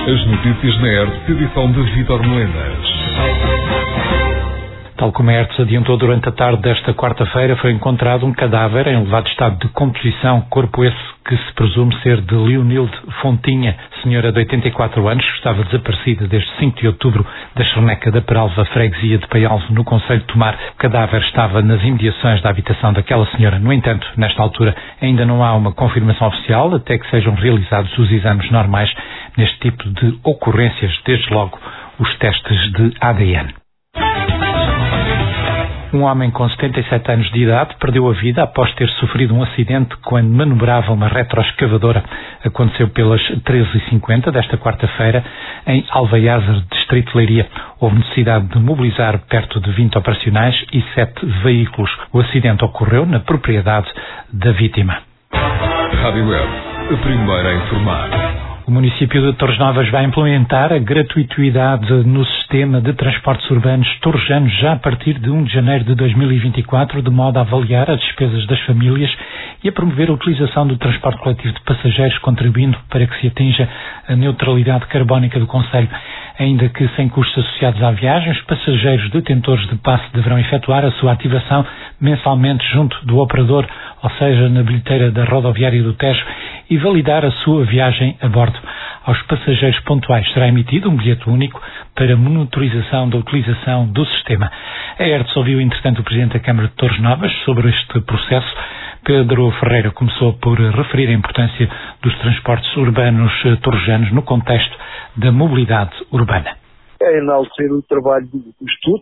As notícias na ERTE, edição de Vítor Melenas. Tal como a ERTE adiantou durante a tarde desta quarta-feira, foi encontrado um cadáver em elevado estado de composição, corpo esse que se presume ser de Leonilde Fontinha, senhora de 84 anos, que estava desaparecida desde 5 de outubro da Charneca da Peralva, freguesia de Paialvo, no concelho de Tomar. O cadáver estava nas imediações da habitação daquela senhora. No entanto, nesta altura, ainda não há uma confirmação oficial, até que sejam realizados os exames normais neste tipo de ocorrências, desde logo os testes de ADN. Um homem com 77 anos de idade perdeu a vida após ter sofrido um acidente quando manobrava uma retroescavadora. Aconteceu pelas 13h50 desta quarta-feira em Alvaiazer, distrito de Leiria. Houve necessidade de mobilizar perto de 20 operacionais e 7 veículos. O acidente ocorreu na propriedade da vítima. Rádio Web, a primeira a informar. O município de Torres Novas vai implementar a gratuidade no sistema de transportes urbanos torrejanos já a partir de 1 de janeiro de 2024, de modo a avaliar as despesas das famílias e a promover a utilização do transporte coletivo de passageiros, contribuindo para que se atinja a neutralidade carbónica do concelho. Ainda que sem custos associados à viagem, os passageiros detentores de passe deverão efetuar a sua ativação mensalmente junto do operador, ou seja, na bilheteira da rodoviária do Tejo, e validar a sua viagem a bordo. Aos passageiros pontuais será emitido um bilhete único para monitorização da utilização do sistema. A ERTE ouviu, entretanto, o Presidente da Câmara de Torres Novas sobre este processo. Pedro Ferreira começou por referir a importância dos transportes urbanos torrejanos no contexto da mobilidade urbana. É enaltecer o trabalho do estudo,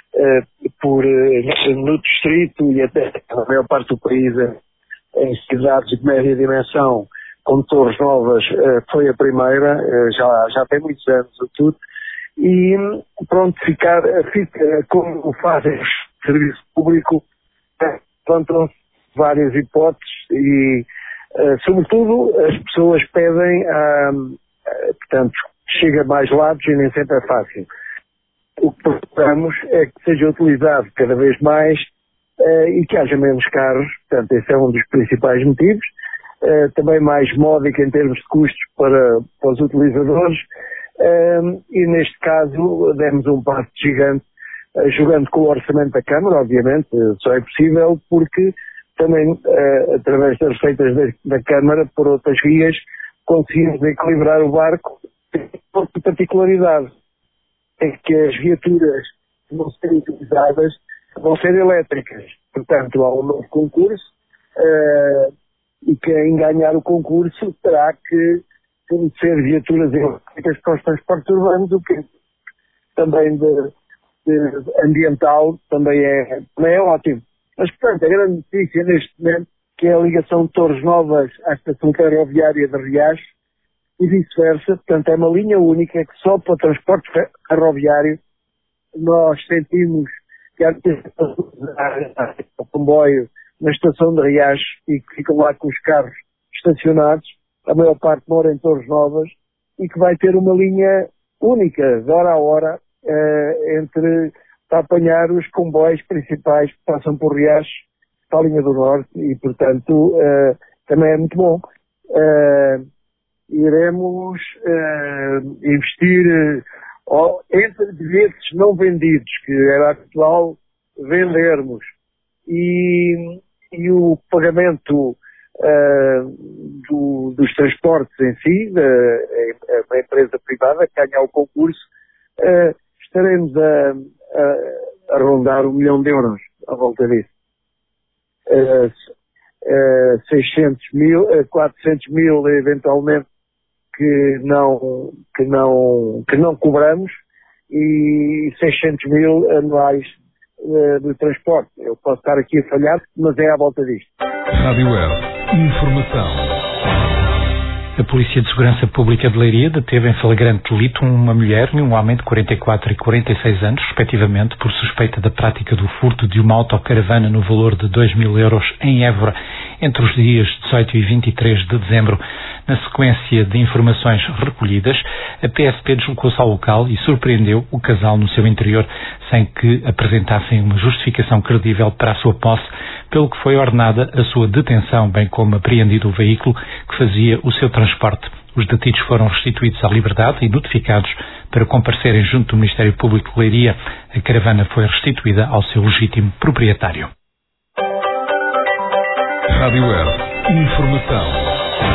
no distrito e até na maior parte do país, em cidades de média dimensão, como Torres Novas, foi a primeira, já tem muitos anos o tudo, e pronto, fica como fazem o serviço público, levantam-se várias hipóteses e, sobretudo, as pessoas pedem, portanto, chega a mais lados e nem sempre é fácil. O que procuramos é que seja utilizado cada vez mais e que haja menos carros, portanto, esse é um dos principais motivos. Também mais módico em termos de custos para os utilizadores e, neste caso, demos um passo gigante, jogando com o orçamento da Câmara, obviamente, só é possível porque também, através das receitas da Câmara, por outras vias, conseguimos equilibrar o barco. Por particularidade é que as viaturas que vão ser utilizadas vão ser elétricas. Portanto, há um novo concurso e quem ganhar o concurso terá que fornecer viaturas elétricas para os transportes urbanos, o que também de ambiental também é ótimo. Mas, portanto, a grande notícia neste momento que é a ligação de Torres Novas à estação ferroviária de Riacho e vice-versa. Portanto, é uma linha única que só para o transporte ferroviário nós sentimos que há que usar o comboio na estação de Riacho e que ficam lá com os carros estacionados, a maior parte mora em Torres Novas, e que vai ter uma linha única, de hora a hora, para apanhar os comboios principais que passam por Riacho para a linha do Norte e, portanto, também é muito bom. Iremos investir entre bilhetes não vendidos, que era atual vendermos, e o pagamento dos transportes em si, a empresa privada que ganha o concurso, estaremos a rondar 1 milhão de euros à volta disso. 600 mil, 400 mil eventualmente que não cobramos e 600 mil anuais de transporte. Eu posso estar aqui a falhar, mas é à volta disto. Rádio Web, informação. A Polícia de Segurança Pública de Leiria deteve em flagrante delito uma mulher e um homem de 44 e 46 anos, respectivamente, por suspeita da prática do furto de uma autocaravana no valor de 2.000 euros em Évora, entre os dias 18 e 23 de dezembro. Na sequência de informações recolhidas, a PSP deslocou-se ao local e surpreendeu o casal no seu interior, sem que apresentassem uma justificação credível para a sua posse, pelo que foi ordenada a sua detenção, bem como apreendido o veículo que fazia o seu transporte. Os detidos foram restituídos à liberdade e notificados para comparecerem junto do Ministério Público de Leiria. A caravana foi restituída ao seu legítimo proprietário. Rádio Web. Informação.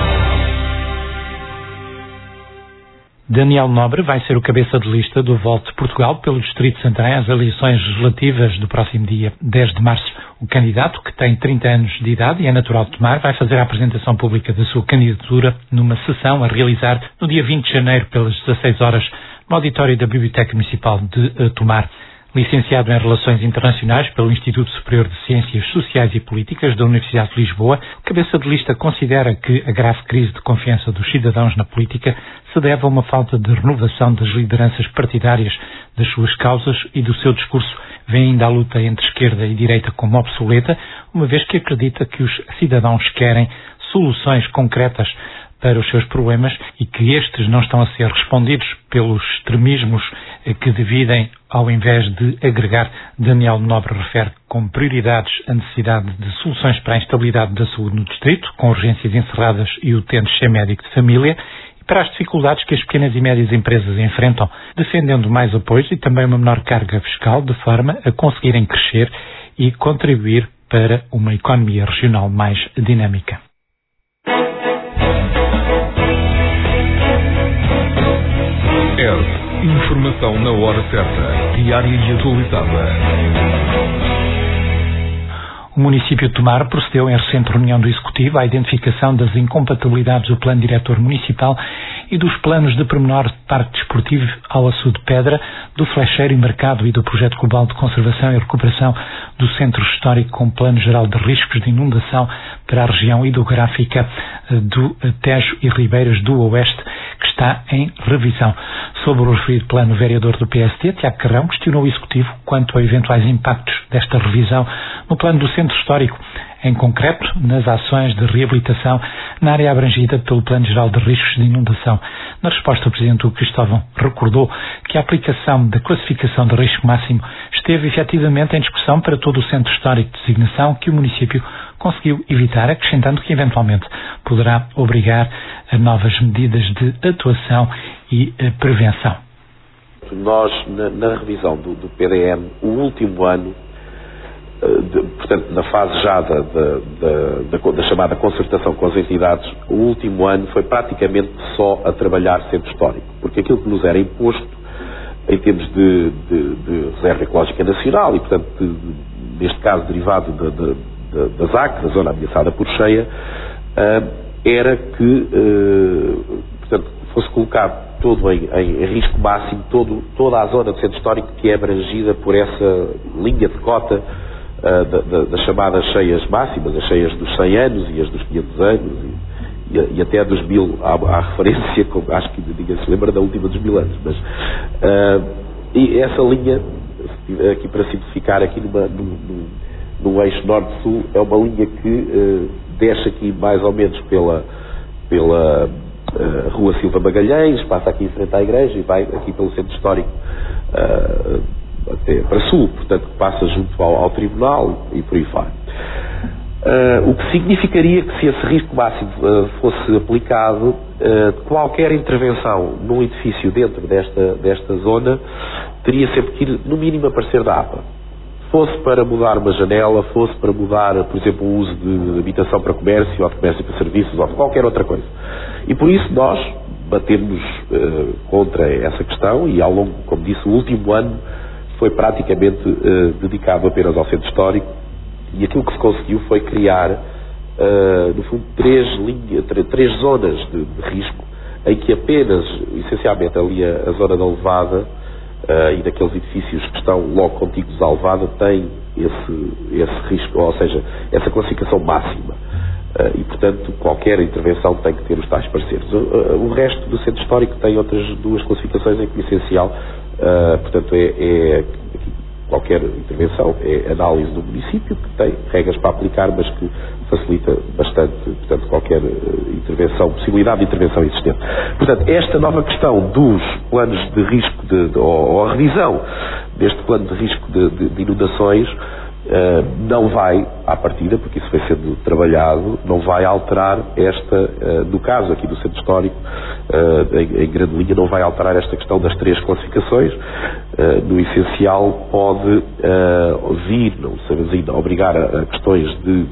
Daniel Nobre vai ser o cabeça de lista do Voto de Portugal pelo Distrito de Santarém às eleições legislativas do próximo dia 10 de março. O candidato, que tem 30 anos de idade e é natural de Tomar, vai fazer a apresentação pública da sua candidatura numa sessão a realizar no dia 20 de janeiro pelas 16 horas no auditório da Biblioteca Municipal de Tomar. Licenciado em Relações Internacionais pelo Instituto Superior de Ciências Sociais e Políticas da Universidade de Lisboa, o cabeça de lista considera que a grave crise de confiança dos cidadãos na política se deve a uma falta de renovação das lideranças partidárias, das suas causas e do seu discurso. Vê ainda a luta entre esquerda e direita como obsoleta, uma vez que acredita que os cidadãos querem soluções concretas para os seus problemas e que estes não estão a ser respondidos pelos extremismos que dividem ao invés de agregar. Daniel Nobre refere como prioridades a necessidade de soluções para a instabilidade da saúde no distrito, com urgências encerradas e utentes sem médico de família, e para as dificuldades que as pequenas e médias empresas enfrentam, defendendo mais apoios e também uma menor carga fiscal, de forma a conseguirem crescer e contribuir para uma economia regional mais dinâmica. Informação na hora certa, diária e atualizada. O município de Tomar procedeu em recente reunião do Executivo à identificação das incompatibilidades do Plano Diretor Municipal e dos planos de pormenor de Parque Desportivo ao Açude de Pedra, do Flecheiro e Mercado e do Projeto Global de Conservação e Recuperação do Centro Histórico com Plano Geral de Riscos de Inundação para a região hidrográfica do Tejo e Ribeiras do Oeste, que está em revisão. Sobre o referido plano, o vereador do PSD, Tiago Carrão, questionou o Executivo quanto a eventuais impactos desta revisão no plano do Centro Histórico, em concreto nas ações de reabilitação na área abrangida pelo Plano Geral de Riscos de Inundação. Na resposta, o Presidente Hugo Cristóvão recordou que a aplicação da classificação de risco máximo esteve efetivamente em discussão para todo o Centro Histórico de Designação, que o município conseguiu evitar, acrescentando que eventualmente poderá obrigar a novas medidas de atuação e prevenção. Nós, na revisão do PDM, o último ano, portanto, na fase já da chamada concertação com as entidades, o último ano foi praticamente só a trabalhar centro histórico, porque aquilo que nos era imposto em termos de reserva ecológica nacional e, portanto, neste caso derivado da ZAC, da zona ameaçada por cheia, era que, portanto, fosse colocado todo em risco máximo, toda a zona do centro histórico que é abrangida por essa linha de cota das chamadas cheias máximas, as cheias dos 100 anos e as dos 500 anos e até dos 1000, há referência, acho que ninguém se lembra da última dos 1000 anos, mas e essa linha, aqui para simplificar, aqui no eixo norte-sul, é uma linha que desce aqui mais ou menos pela Rua Silva Magalhães, passa aqui em frente à igreja e vai aqui pelo centro histórico até para sul, portanto passa junto ao tribunal e por aí fora. O que significaria que, se esse risco máximo fosse aplicado, qualquer intervenção num edifício dentro desta zona teria sempre que ir, no mínimo, a parecer da APA. Fosse para mudar uma janela, fosse para mudar, por exemplo, o uso de habitação para comércio, ou de comércio para serviços, ou de qualquer outra coisa. E por isso nós batemos contra essa questão e, ao longo, como disse, o último ano foi praticamente dedicado apenas ao centro histórico, e aquilo que se conseguiu foi criar, no fundo, três zonas de risco, em que apenas, essencialmente, ali a zona da Levada e daqueles edifícios que estão logo contíguos à Levada tem esse risco, ou seja, essa classificação máxima. E, portanto, qualquer intervenção tem que ter os tais parceiros. O resto do centro histórico tem outras duas classificações em que o essencial, portanto, qualquer intervenção é análise do município, que tem regras para aplicar, mas que facilita bastante, portanto, qualquer intervenção, possibilidade de intervenção existente. Portanto, esta nova questão dos planos de risco ou a revisão deste plano de risco de inundações não vai, à partida, porque isso foi sendo trabalhado, não vai alterar no caso aqui do Centro Histórico, em grande linha, não vai alterar esta questão das 3 classificações. No essencial pode vir, não sabemos ainda, obrigar a questões de...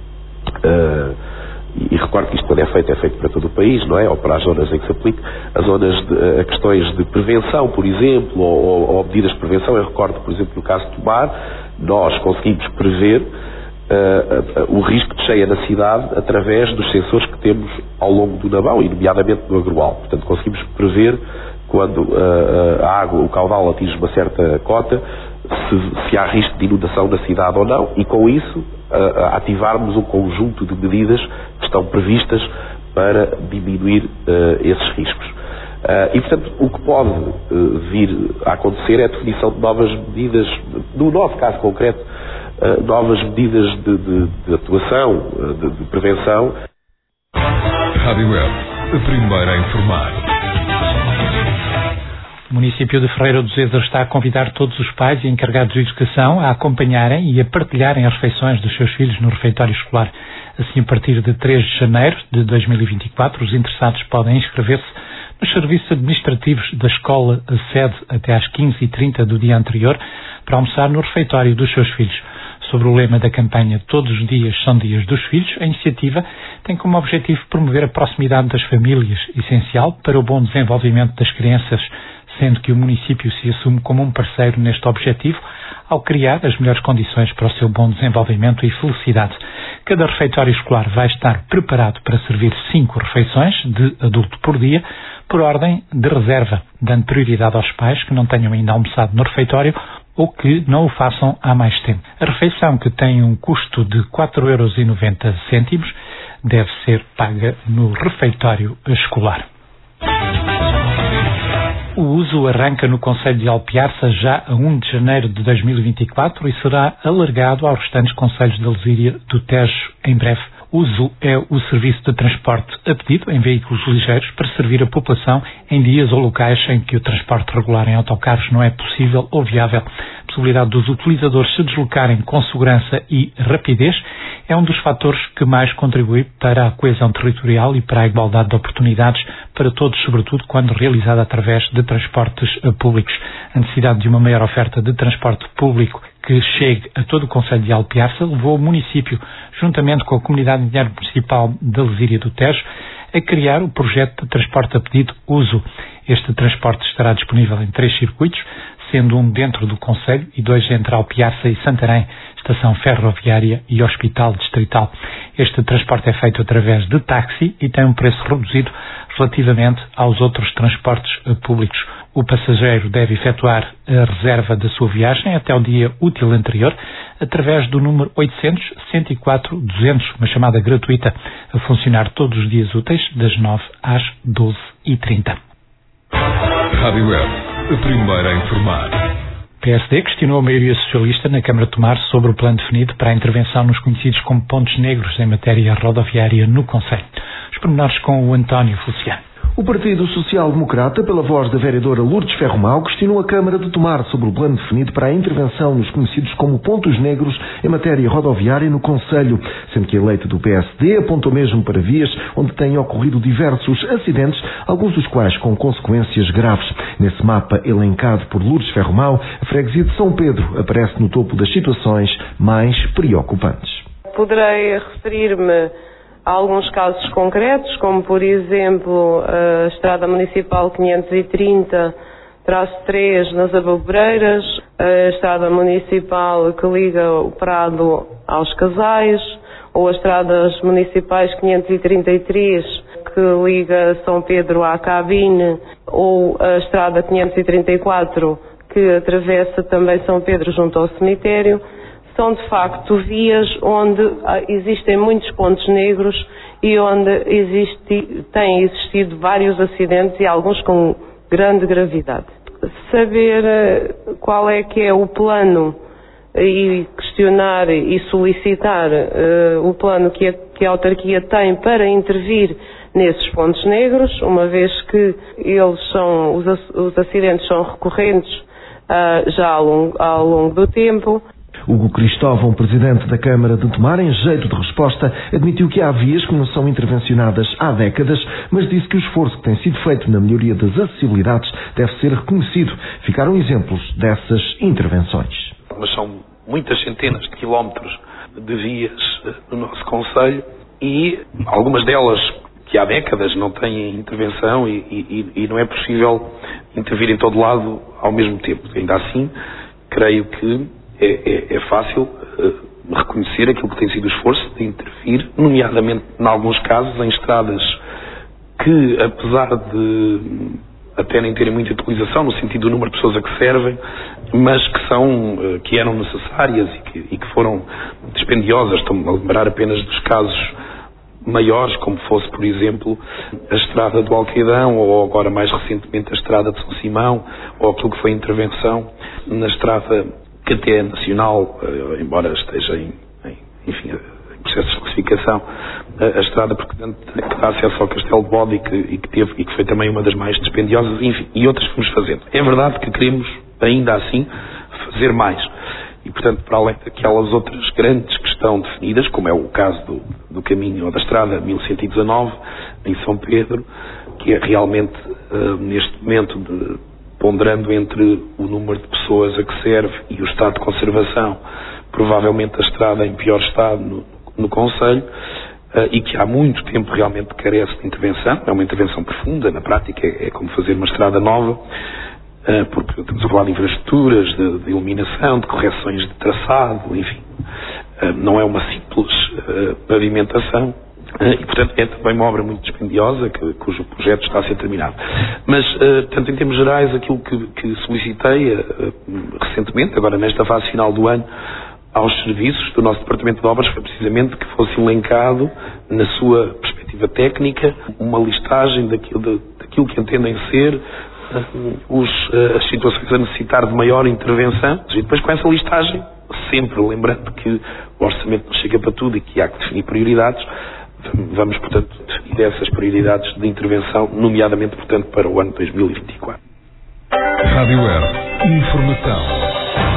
e recordo que isto quando é feito para todo o país, não é? Ou para as zonas em que se aplica, a questões de prevenção, por exemplo, ou medidas de prevenção. Eu recordo, por exemplo, no caso de Tomar, nós conseguimos prever o risco de cheia na cidade através dos sensores que temos ao longo do Nabão, e nomeadamente no Agroal. Portanto, conseguimos prever quando a água, o caudal atinge uma certa cota, se há risco de inundação na cidade ou não, e com isso ativarmos um conjunto de medidas que estão previstas para diminuir esses riscos. E, portanto, o que pode vir a acontecer é a definição de novas medidas, no nosso caso concreto, novas medidas de atuação, de prevenção. Rádio Web, a primeira a informar. O município de Ferreira dos Ézaros está a convidar todos os pais e encarregados de educação a acompanharem e a partilharem as refeições dos seus filhos no refeitório escolar. Assim, a partir de 3 de janeiro de 2024, os interessados podem inscrever-se nos serviços administrativos da escola sede até às 15h30 do dia anterior para almoçar no refeitório dos seus filhos. Sobre o lema da campanha Todos os dias são dias dos filhos, a iniciativa tem como objetivo promover a proximidade das famílias, essencial para o bom desenvolvimento das crianças, sendo que o município se assume como um parceiro neste objetivo ao criar as melhores condições para o seu bom desenvolvimento e felicidade. Cada refeitório escolar vai estar preparado para servir 5 refeições de adulto por dia, por ordem de reserva, dando prioridade aos pais que não tenham ainda almoçado no refeitório ou que não o façam há mais tempo. A refeição, que tem um custo de 4,90€, deve ser paga no refeitório escolar. O uso arranca no concelho de Alpiarça já a 1 de janeiro de 2024 e será alargado aos restantes concelhos da Lesíria do Tejo em breve. O uso é o serviço de transporte a pedido em veículos ligeiros para servir a população em dias ou locais em que o transporte regular em autocarros não é possível ou viável. A possibilidade dos utilizadores se deslocarem com segurança e rapidez é um dos fatores que mais contribui para a coesão territorial e para a igualdade de oportunidades para todos, sobretudo quando realizada através de transportes públicos. A necessidade de uma maior oferta de transporte público que chegue a todo o concelho de Alpiarça levou o município, juntamente com a comunidade municipal da Lesíria do Tejo, a criar o projeto de transporte a pedido uso. Este transporte estará disponível em 3 circuitos, sendo um dentro do concelho e 2 entre Alpiarça e Santarém, estação ferroviária e hospital distrital. Este transporte é feito através de táxi e tem um preço reduzido relativamente aos outros transportes públicos. O passageiro deve efetuar a reserva da sua viagem até o dia útil anterior através do número 800-104-200, uma chamada gratuita, a funcionar todos os dias úteis das 9 às 12h30. Rádio Web, a primeira a informar. O PSD questionou a maioria socialista na Câmara de Tomar sobre o plano definido para a intervenção nos conhecidos como pontos negros em matéria rodoviária no concelho. Os pormenores com o António Feliciano. O Partido Social Democrata, pela voz da vereadora Lourdes Ferromão, questionou a Câmara de Tomar sobre o plano definido para a intervenção nos conhecidos como pontos negros em matéria rodoviária no concelho, sendo que a eleita do PSD apontou mesmo para vias onde têm ocorrido diversos acidentes, alguns dos quais com consequências graves. Nesse mapa elencado por Lourdes Ferromão, a freguesia de São Pedro aparece no topo das situações mais preocupantes. Poderei referir-me há alguns casos concretos, como por exemplo a Estrada Municipal 530-3 nas Abobreiras, a Estrada Municipal que liga o Prado aos Casais, ou as Estradas Municipais 533 que liga São Pedro à Cabine, ou a Estrada 534 que atravessa também São Pedro junto ao cemitério. São de facto vias onde existem muitos pontos negros e onde têm existido vários acidentes e alguns com grande gravidade. Saber qual é que é o plano e questionar e solicitar o plano que a autarquia tem para intervir nesses pontos negros, uma vez que os acidentes são recorrentes já ao longo do tempo. Hugo Cristóvão, presidente da Câmara de Tomar, em jeito de resposta, admitiu que há vias que não são intervencionadas há décadas, mas disse que o esforço que tem sido feito na melhoria das acessibilidades deve ser reconhecido. Ficaram exemplos dessas intervenções. Mas são muitas centenas de quilómetros de vias no nosso concelho e algumas delas que há décadas não têm intervenção e não é possível intervir em todo lado ao mesmo tempo. Ainda assim, creio que é fácil reconhecer aquilo que tem sido o esforço de intervir, nomeadamente, em alguns casos, em estradas que, apesar de até nem terem muita utilização, no sentido do número de pessoas a que servem, mas que eram necessárias e que foram dispendiosas. Estou-me a lembrar apenas dos casos maiores, como fosse, por exemplo, a estrada do Alqueidão, ou agora mais recentemente a estrada de São Simão, ou aquilo que foi a intervenção na estrada que até é nacional, embora esteja em processo de classificação, a estrada que dá acesso ao Castelo de Bode e que foi também uma das mais dispendiosas, enfim, e outras que vamos fazendo. É verdade que queremos, ainda assim, fazer mais. E, portanto, para além daquelas outras grandes que estão definidas, como é o caso do caminho ou da estrada 1119, em São Pedro, que é realmente, neste momento, ponderando entre o número de pessoas a que serve e o estado de conservação, provavelmente a estrada em pior estado no concelho, e que há muito tempo realmente carece de intervenção. É uma intervenção profunda, na prática é como fazer uma estrada nova, porque estamos a falar de infraestruturas, de iluminação, de correções de traçado, enfim, não é uma simples pavimentação, e portanto é também uma obra muito dispendiosa, cujo projeto está a ser terminado. Mas, portanto, em termos gerais, aquilo que solicitei recentemente, agora nesta fase final do ano, aos serviços do nosso Departamento de Obras foi precisamente que fosse elencado, na sua perspectiva técnica, uma listagem daquilo que entendem ser as situações a necessitar de maior intervenção, e depois com essa listagem, sempre lembrando que o orçamento não chega para tudo e que há que definir prioridades, vamos, portanto, definir essas prioridades de intervenção, nomeadamente, portanto, para o ano 2024. Rádio Web. Informação.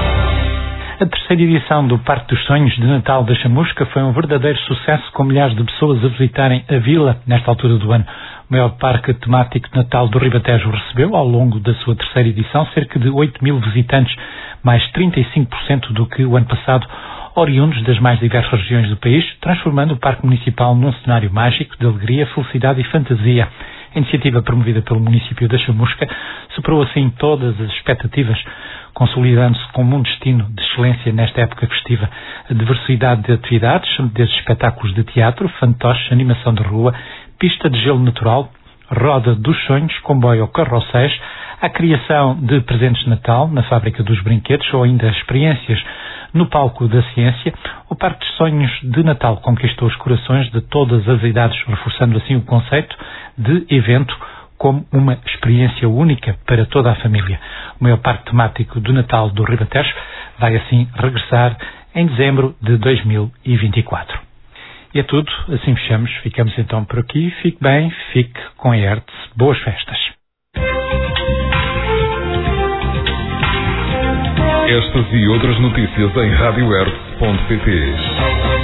A terceira edição do Parque dos Sonhos de Natal da Chamusca foi um verdadeiro sucesso, com milhares de pessoas a visitarem a vila nesta altura do ano. O maior parque temático de Natal do Ribatejo recebeu, ao longo da sua terceira edição, cerca de 8 mil visitantes, mais 35% do que o ano passado, oriundos das mais diversas regiões do país, transformando o Parque Municipal num cenário mágico de alegria, felicidade e fantasia. A iniciativa, promovida pelo município da Chamusca, superou assim todas as expectativas, consolidando-se como um destino de excelência nesta época festiva. A diversidade de atividades, desde espetáculos de teatro, fantoches, animação de rua, pista de gelo natural, roda dos sonhos, comboio ou carrosséis, a criação de presentes de Natal na fábrica dos brinquedos ou ainda experiências no palco da ciência, o Parque dos Sonhos de Natal conquistou os corações de todas as idades, reforçando assim o conceito de evento como uma experiência única para toda a família. O maior parque temático do Natal do Ribatejo vai assim regressar em dezembro de 2024. E é tudo, assim fechamos, ficamos então por aqui. Fique bem, fique com a ERTE. Boas festas. Estas e outras notícias em radioerte.pt.